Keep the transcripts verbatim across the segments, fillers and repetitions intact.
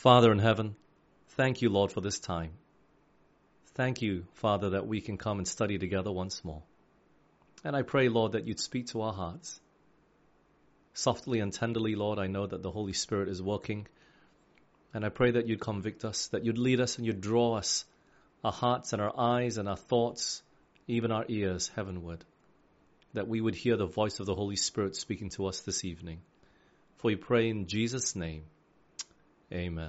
Father in heaven, thank you, Lord, for this time. Thank you, Father, that we can come and study together once more. And I pray, Lord, that you'd speak to our hearts. Softly and tenderly, Lord, I know that the Holy Spirit is working. And I pray that you'd convict us, that you'd lead us and you'd draw us, our hearts and our eyes and our thoughts, even our ears heavenward, that we would hear the voice of the Holy Spirit speaking to us this evening. For we pray in Jesus' name. Amen.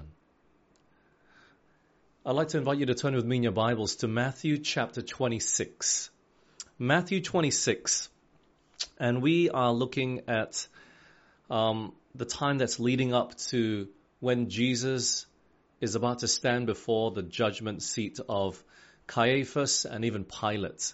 I'd like to invite you to turn with me in your Bibles to Matthew chapter twenty-six. Matthew twenty-six. And we are looking at um, the time that's leading up to when Jesus is about to stand before the judgment seat of Caiaphas and even Pilate.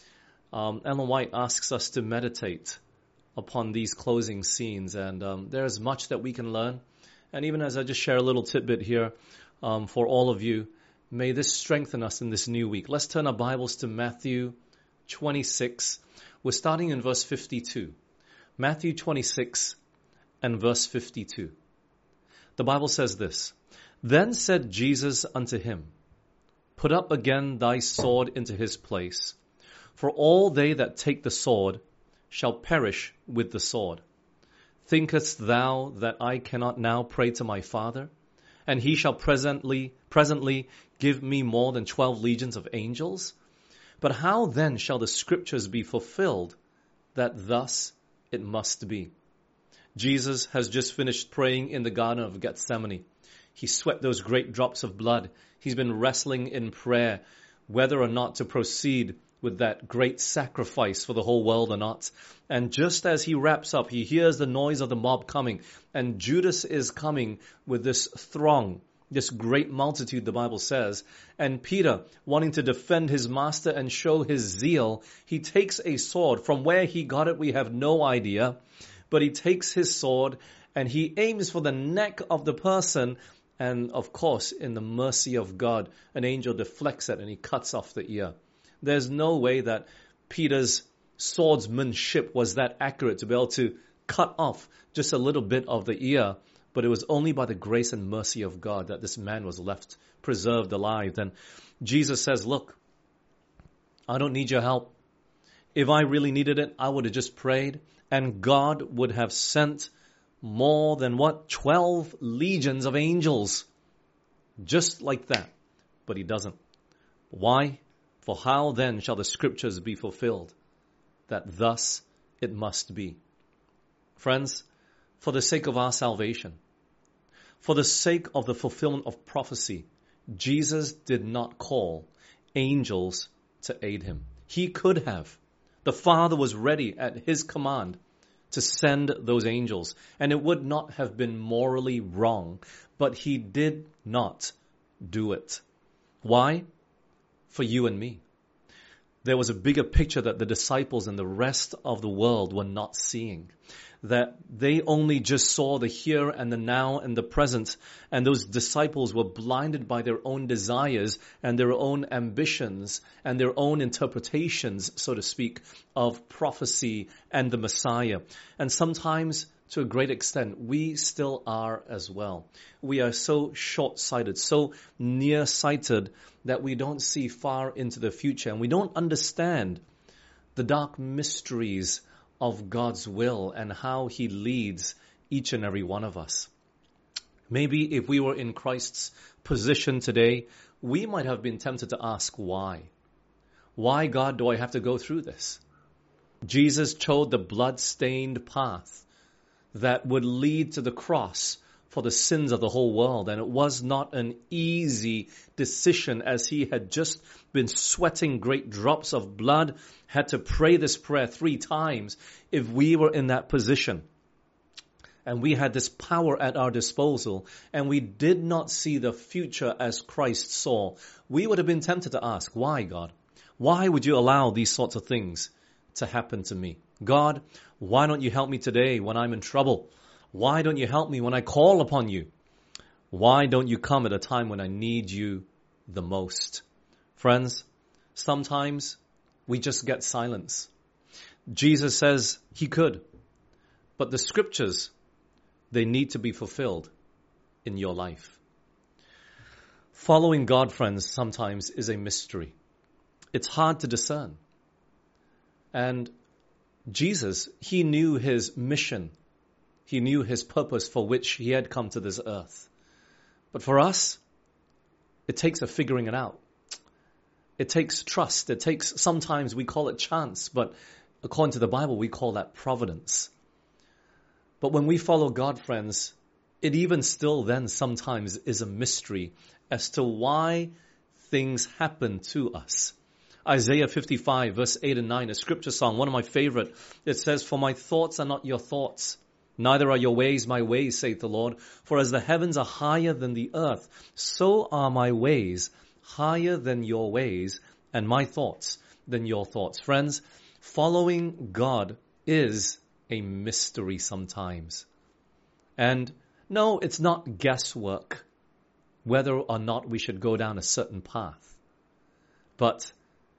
Um, Ellen White asks us to meditate upon these closing scenes, and um, there's much that we can learn. And even as I just share a little tidbit here um, for all of you, may this strengthen us in this new week. Let's turn our Bibles to Matthew twenty-six. We're starting in verse fifty-two. Matthew twenty-six and verse fifty-two. The Bible says this, "Then said Jesus unto him, Put up again thy sword into his place, for all they that take the sword shall perish with the sword. Thinkest thou that I cannot now pray to my Father, and he shall presently presently give me more than twelve legions of angels? But how then shall the scriptures be fulfilled, that thus it must be?" Jesus has just finished praying in the Garden of Gethsemane. He sweat those great drops of blood. He's been wrestling in prayer whether or not to proceed with that great sacrifice for the whole world or not. And just as he wraps up, he hears the noise of the mob coming, and Judas is coming with this throng, this great multitude, the Bible says. And Peter, wanting to defend his master and show his zeal, he takes a sword. From where he got it, we have no idea. But he takes his sword and he aims for the neck of the person. And of course, in the mercy of God, an angel deflects it and he cuts off the ear. There's no way that Peter's swordsmanship was that accurate to be able to cut off just a little bit of the ear. But it was only by the grace and mercy of God that this man was left preserved alive. And Jesus says, look, I don't need your help. If I really needed it, I would have just prayed, and God would have sent more than what? Twelve legions of angels. Just like that. But he doesn't. Why? For how then shall the scriptures be fulfilled, that thus it must be? Friends, for the sake of our salvation, for the sake of the fulfillment of prophecy, Jesus did not call angels to aid him. He could have. The Father was ready at his command to send those angels, and it would not have been morally wrong, but he did not do it. Why? For you and me. There was a bigger picture that the disciples and the rest of the world were not seeing. That they only just saw the here and the now and the present, and those disciples were blinded by their own desires and their own ambitions and their own interpretations, so to speak, of prophecy and the Messiah. And sometimes, to a great extent, we still are as well. We are so short-sighted, so near-sighted that we don't see far into the future, and we don't understand the dark mysteries of God's will and how he leads each and every one of us. Maybe if we were in Christ's position today, we might have been tempted to ask why. Why, God, do I have to go through this? Jesus chose the blood-stained path that would lead to the cross for the sins of the whole world. And it was not an easy decision, as he had just been sweating great drops of blood, had to pray this prayer three times. If we were in that position and we had this power at our disposal and we did not see the future as Christ saw, we would have been tempted to ask, why, God? Why would you allow these sorts of things to happen to me? God, why don't you help me today when I'm in trouble? Why don't you help me when I call upon you? Why don't you come at a time when I need you the most? Friends, sometimes we just get silence. Jesus says he could, but the scriptures, they need to be fulfilled in your life. Following God, friends, sometimes is a mystery. It's hard to discern. And Jesus, he knew his mission. He knew his purpose for which he had come to this earth. But for us, it takes a figuring it out. It takes trust. It takes, sometimes we call it chance, but according to the Bible, we call that providence. But when we follow God, friends, it even still then sometimes is a mystery as to why things happen to us. Isaiah fifty-five, verse eight and nine, a scripture song, one of my favorite. It says, "For my thoughts are not your thoughts, neither are your ways my ways, saith the Lord. For as the heavens are higher than the earth, so are my ways higher than your ways, and my thoughts than your thoughts." Friends, following God is a mystery sometimes. And no, it's not guesswork whether or not we should go down a certain path. But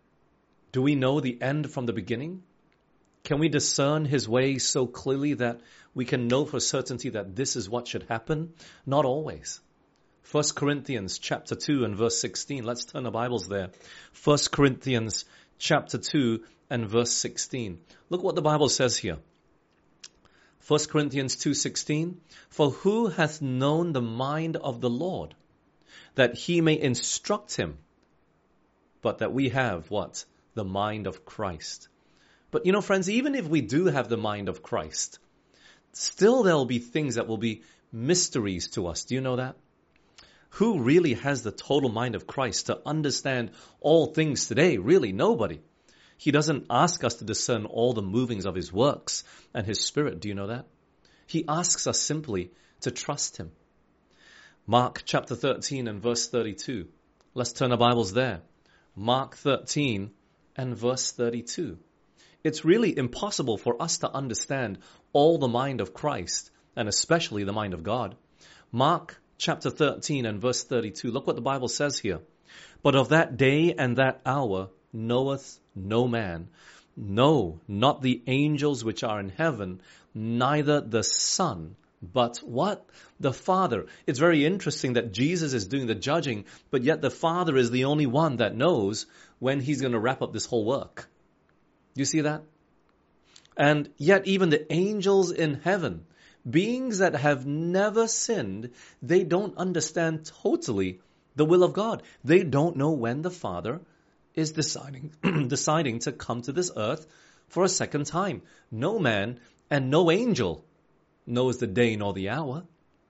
do we know the end from the beginning? Can we discern his ways so clearly that we can know for certainty that this is what should happen? Not always. First Corinthians chapter two and verse sixteen. Let's turn our Bibles there. First Corinthians chapter two and verse sixteen. Look what the Bible says here. First Corinthians two sixteen. "For who hath known the mind of the Lord, that he may instruct him? But that we have," what? "The mind of Christ." But you know, friends, even if we do have the mind of Christ, still there will be things that will be mysteries to us. Do you know that? Who really has the total mind of Christ to understand all things today? Really, nobody. He doesn't ask us to discern all the movings of his works and his spirit. Do you know that? He asks us simply to trust him. Mark chapter thirteen and verse thirty-two. Let's turn our Bibles there. Mark thirteen and verse thirty-two. It's really impossible for us to understand all the mind of Christ, and especially the mind of God. Mark chapter thirteen and verse thirty-two. Look what the Bible says here. "But of that day and that hour knoweth no man, no, not the angels which are in heaven, neither the Son, but" what? "The Father." It's very interesting that Jesus is doing the judging, but yet the Father is the only one that knows when he's going to wrap up this whole work. You see that? And yet even the angels in heaven, beings that have never sinned, they don't understand totally the will of God. They don't know when the Father is deciding deciding to come to this earth for a second time. No man and no angel knows the day nor the hour.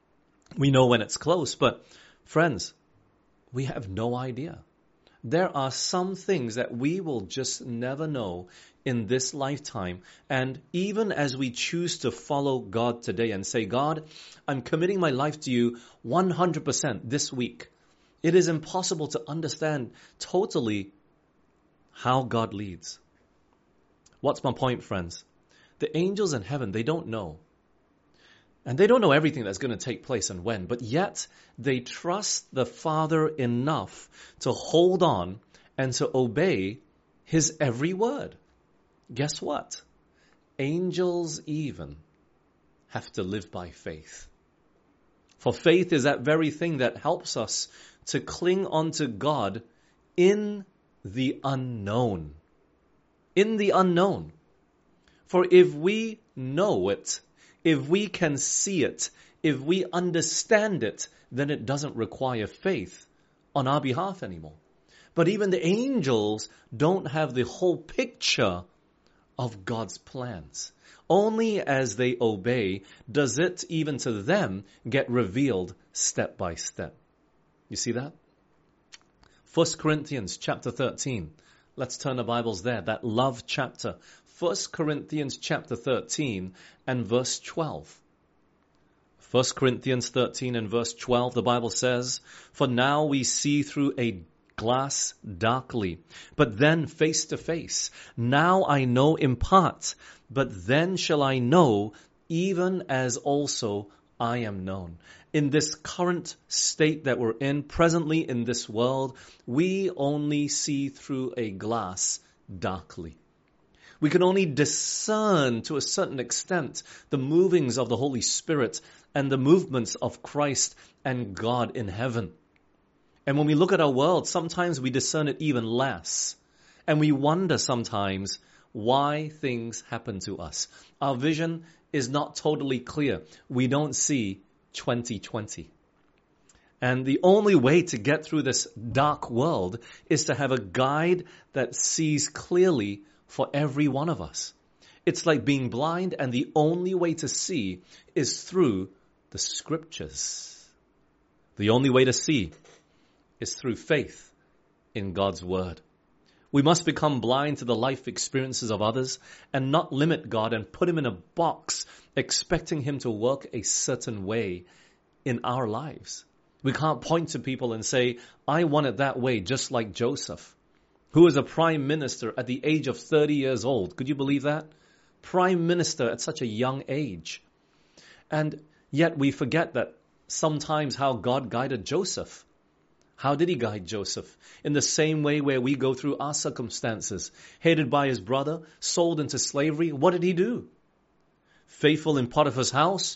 We know when it's close, but friends, we have no idea. There are some things that we will just never know in this lifetime. And even as we choose to follow God today and say, "God, I'm committing my life to you one hundred percent this week," it is impossible to understand totally how God leads. What's my point, friends? The angels in heaven, they don't know. And they don't know everything that's going to take place and when, but yet they trust the Father enough to hold on and to obey his every word. Guess what? Angels even have to live by faith. For faith is that very thing that helps us to cling onto God in the unknown. In the unknown. For if we know it, if we can see it, if we understand it, then it doesn't require faith on our behalf anymore. But even the angels don't have the whole picture of God's plans. Only as they obey does it, even to them, get revealed step by step. You see that? First Corinthians chapter thirteen. Let's turn the Bibles there. That love chapter. First Corinthians chapter thirteen and verse twelve. First Corinthians thirteen and verse twelve, the Bible says, "For now we see through a glass darkly, but then face to face. Now I know in part, but then shall I know, even as also I am known." In this current state that we're in, presently in this world, we only see through a glass darkly. We can only discern to a certain extent the movings of the Holy Spirit and the movements of Christ and God in heaven. And when we look at our world, sometimes we discern it even less. And we wonder sometimes why things happen to us. Our vision is not totally clear. We don't see twenty twenty. And the only way to get through this dark world is to have a guide that sees clearly for every one of us. It's like being blind, and the only way to see is through the scriptures. The only way to see is through faith in God's word. We must become blind to the life experiences of others and not limit God and put him in a box expecting him to work a certain way in our lives. We can't point to people and say, I want it that way, just like Joseph, who was a prime minister at the age of thirty years old. Could you believe that? Prime minister at such a young age. And yet we forget that sometimes how God guided Joseph. How did he guide Joseph? In the same way where we go through our circumstances. Hated by his brother, sold into slavery. What did he do? Faithful in Potiphar's house.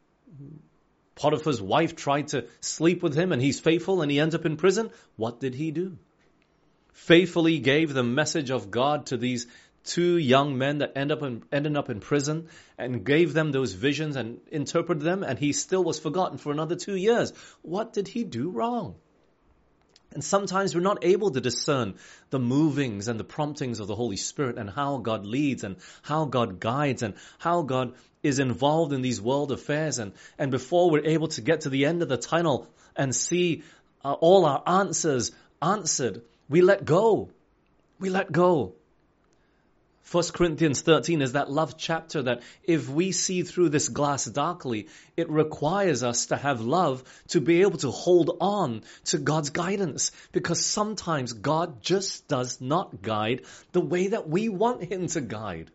Potiphar's wife tried to sleep with him and he's faithful and he ends up in prison. What did he do? Faithfully gave the message of God to these two young men that end up in, ended up in prison and gave them those visions and interpreted them, and he still was forgotten for another two years. What did he do wrong? And sometimes we're not able to discern the movings and the promptings of the Holy Spirit and how God leads and how God guides and how God is involved in these world affairs. And, and before we're able to get to the end of the tunnel and see uh, all our answers answered, we let go. We let go. First Corinthians thirteen is that love chapter that if we see through this glass darkly, it requires us to have love to be able to hold on to God's guidance. Because sometimes God just does not guide the way that we want him to guide.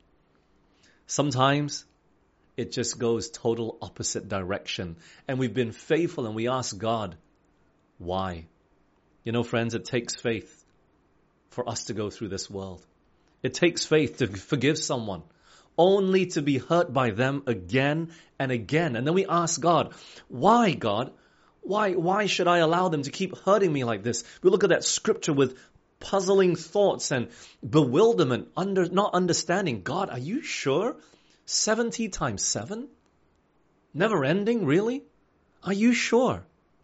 Sometimes it just goes total opposite direction. And we've been faithful and we ask God, why? You know, friends, it takes faith for us to go through this world. It takes faith to forgive someone, only to be hurt by them again and again. And then we ask God, why, God? Why, why should I allow them to keep hurting me like this? We look at that scripture with puzzling thoughts and bewilderment, under, not understanding. God, are you sure? seventy times seven? Never ending, really? Are you sure?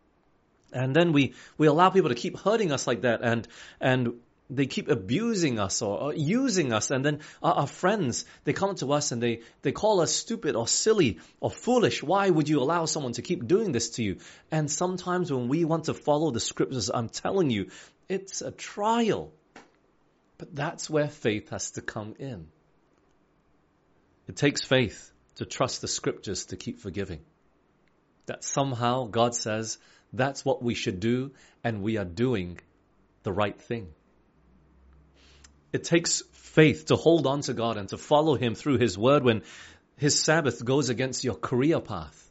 And then we, we allow people to keep hurting us like that, and, and they keep abusing us or, or using us. And then our, our friends, they come to us and they, they call us stupid or silly or foolish. Why would you allow someone to keep doing this to you? And sometimes when we want to follow the scriptures, I'm telling you, it's a trial. But that's where faith has to come in. It takes faith to trust the scriptures to keep forgiving. That somehow God says that's what we should do, and we are doing the right thing. It takes faith to hold on to God and to follow him through his word when his Sabbath goes against your career path.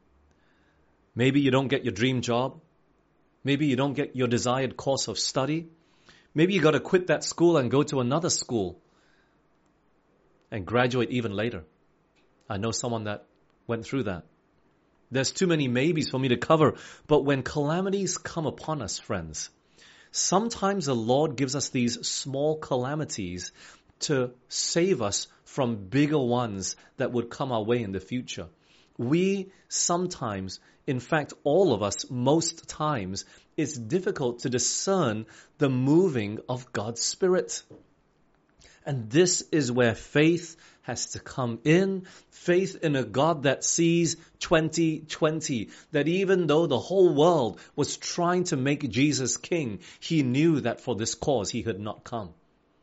Maybe you don't get your dream job. Maybe you don't get your desired course of study. Maybe you got to quit that school and go to another school and graduate even later. I know someone that went through that. There's too many maybes for me to cover, but when calamities come upon us, friends, sometimes the Lord gives us these small calamities to save us from bigger ones that would come our way in the future. We sometimes, in fact, all of us, most times, it's difficult to discern the moving of God's Spirit. And this is where faith has to come in. Faith in a God that sees twenty twenty. That even though the whole world was trying to make Jesus king, he knew that for this cause he had not come.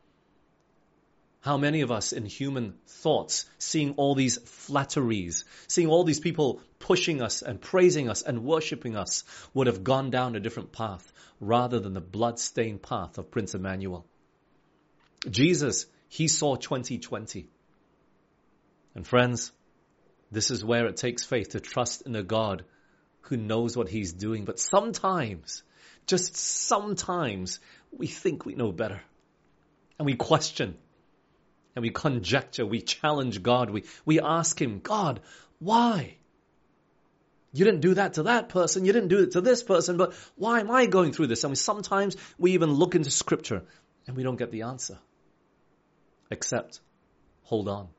How many of us in human thoughts, seeing all these flatteries, seeing all these people pushing us and praising us and worshipping us, would have gone down a different path rather than the blood-stained path of Prince Emmanuel? Jesus, he saw twenty twenty. And friends, this is where it takes faith to trust in a God who knows what he's doing. But sometimes, just sometimes, we think we know better. And we question. And we conjecture. We challenge God. We, we ask him, God, why? You didn't do that to that person. You didn't do it to this person. But why am I going through this? And we, sometimes we even look into Scripture and we don't get the answer. Except, hold on.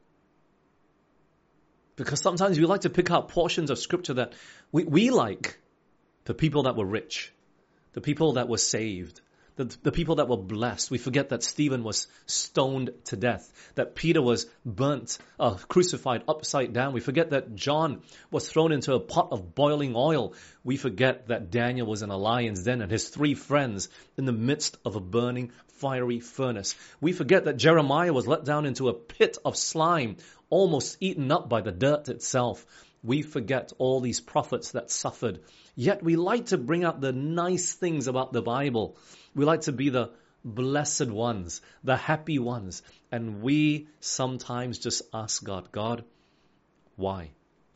Because sometimes we like to pick out portions of Scripture that we, we like. The people that were rich. The people that were saved. The, the people that were blessed. We forget that Stephen was stoned to death. That Peter was burnt, uh, crucified upside down. We forget that John was thrown into a pot of boiling oil. We forget that Daniel was in a lion's den and his three friends in the midst of a burning fiery furnace. We forget that Jeremiah was let down into a pit of slime, almost eaten up by the dirt itself. We forget all these prophets that suffered. Yet we like to bring out the nice things about the Bible. We like to be the blessed ones, the happy ones. And we sometimes just ask God, God, why?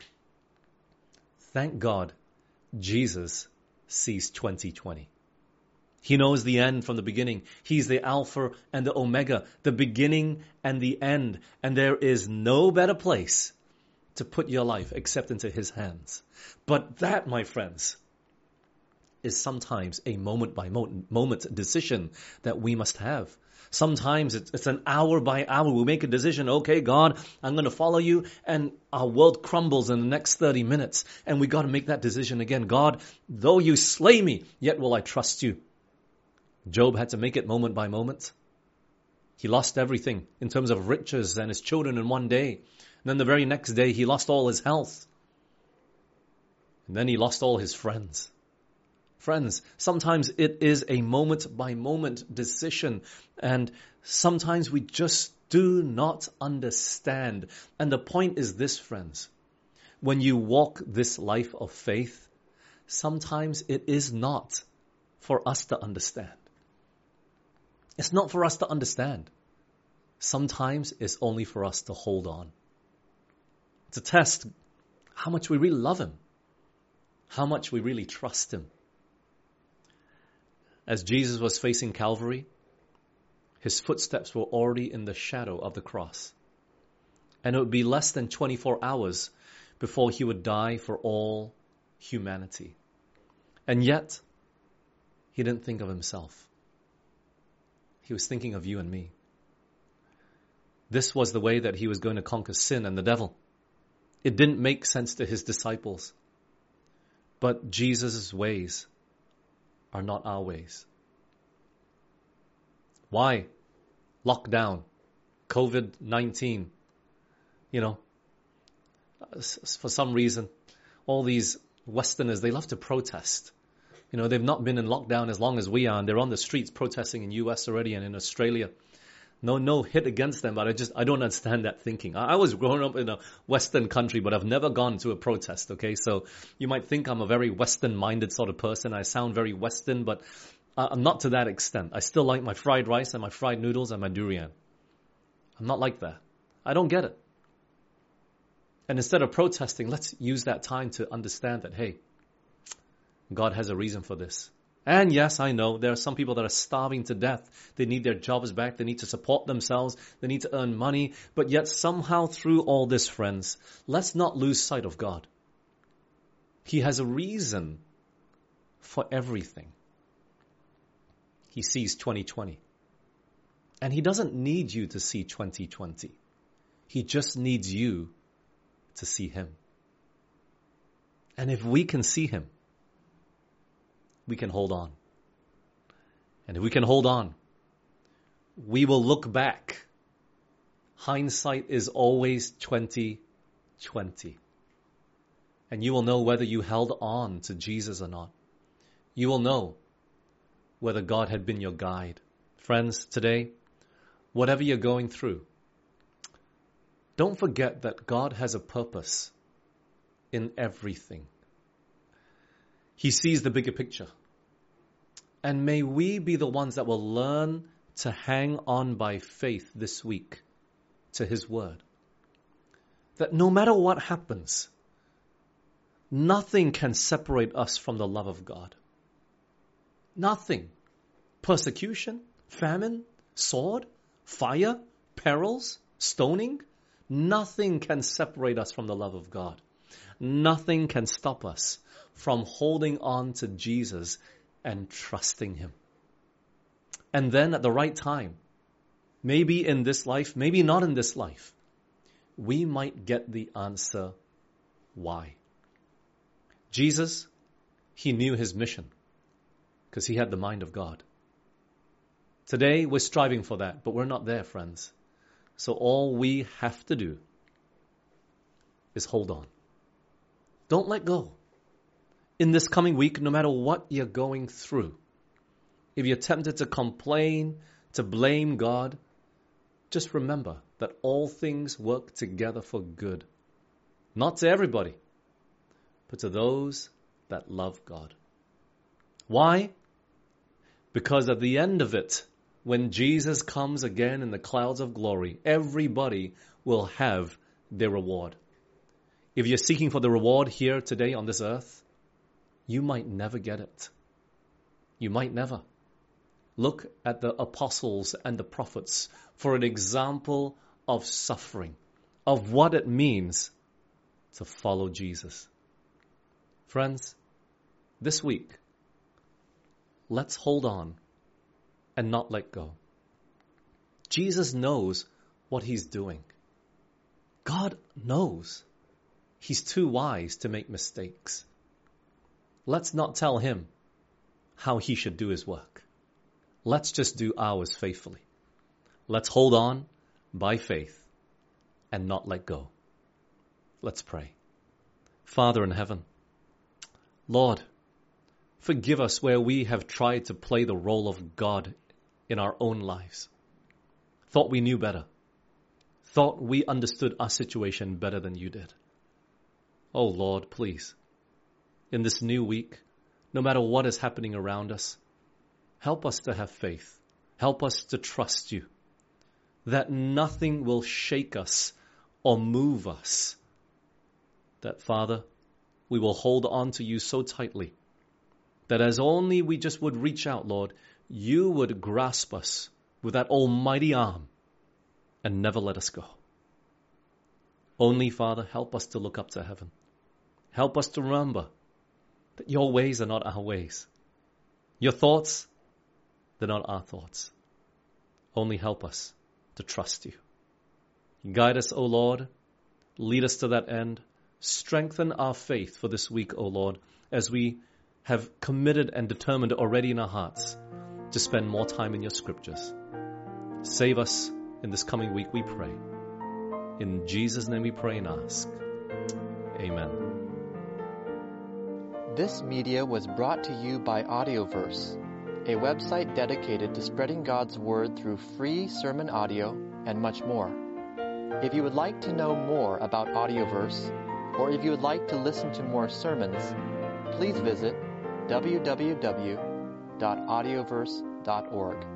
Thank God Jesus sees twenty twenty. He knows the end from the beginning. He's the Alpha and the Omega, the beginning and the end. And there is no better place to put your life except into His hands. But that, my friends, is sometimes a moment by moment decision that we must have. Sometimes it's, it's an hour by hour. We make a decision. Okay, God, I'm going to follow you. And our world crumbles in the next thirty minutes. And we got to make that decision again. God, though you slay me, yet will I trust you. Job had to make it moment by moment. He lost everything in terms of riches and his children in one day. And then the very next day, he lost all his health. And then he lost all his friends. Friends, sometimes it is a moment-by-moment decision. And sometimes we just do not understand. And the point is this, friends. When you walk this life of faith, sometimes it is not for us to understand. It's not for us to understand. Sometimes it's only for us to hold on. To test how much we really love Him. How much we really trust Him. As Jesus was facing Calvary, His footsteps were already in the shadow of the cross. And it would be less than twenty-four hours before He would die for all humanity. And yet, He didn't think of Himself. He was thinking of you and me. This was the way that He was going to conquer sin and the devil. It didn't make sense to His disciples. But Jesus' ways are not our ways. Why? Lockdown. covid nineteen. You know, for some reason, all these Westerners, they love to protest. You know, they've not been in lockdown as long as we are, and they're on the streets protesting in U S already and in Australia. No, no hit against them, but I just, I don't understand that thinking. I, I was growing up in a Western country, but I've never gone to a protest, okay? So you might think I'm a very Western-minded sort of person. I sound very Western, but I'm not to that extent. I still like my fried rice and my fried noodles and my durian. I'm not like that. I don't get it. And instead of protesting, let's use that time to understand that, hey, God has a reason for this. And yes, I know there are some people that are starving to death. They need their jobs back. They need to support themselves. They need to earn money. But yet somehow through all this, friends, let's not lose sight of God. He has a reason for everything. He sees twenty twenty. And He doesn't need you to see twenty twenty. He just needs you to see Him. And if we can see Him, we can hold on. And if we can hold on, we will look back. Hindsight is always twenty twenty. And you will know whether you held on to Jesus or not. You will know whether God had been your guide. Friends, today, whatever you're going through, don't forget that God has a purpose in everything. He sees the bigger picture. And may we be the ones that will learn to hang on by faith this week to His word. That no matter what happens, nothing can separate us from the love of God. Nothing. Persecution, famine, sword, fire, perils, stoning, nothing can separate us from the love of God. Nothing can stop us from holding on to Jesus and trusting him. And then at the right time, maybe in this life, maybe not in this life, we might get the answer why. Jesus, he knew his mission because he had the mind of God. Today, we're striving for that, but we're not there, friends. So all we have to do is hold on. Don't let go. In this coming week, no matter what you're going through, if you're tempted to complain, to blame God, just remember that all things work together for good. Not to everybody, but to those that love God. Why? Because at the end of it, when Jesus comes again in the clouds of glory, everybody will have their reward. If you're seeking for the reward here today on this earth, you might never get it. You might never. Look at the apostles and the prophets for an example of suffering, of what it means to follow Jesus. Friends, this week, let's hold on and not let go. Jesus knows what he's doing. God knows. He's too wise to make mistakes. Let's not tell him how he should do his work. Let's just do ours faithfully. Let's hold on by faith and not let go. Let's pray. Father in heaven, Lord, forgive us where we have tried to play the role of God in our own lives. Thought we knew better. Thought we understood our situation better than you did. Oh Lord, please, in this new week, no matter what is happening around us, help us to have faith. Help us to trust you, that nothing will shake us or move us. That, Father, we will hold on to you so tightly that as only we just would reach out, Lord, you would grasp us with that almighty arm and never let us go. Only, Father, help us to look up to heaven. Help us to remember that your ways are not our ways. Your thoughts, they're not our thoughts. Only help us to trust you. Guide us, O Lord. Lead us to that end. Strengthen our faith for this week, O Lord, as we have committed and determined already in our hearts to spend more time in your scriptures. Save us in this coming week, we pray. In Jesus' name we pray and ask. Amen. This media was brought to you by Audioverse, a website dedicated to spreading God's Word through free sermon audio and much more. If you would like to know more about Audioverse, or if you would like to listen to more sermons, please visit w w w dot audioverse dot org.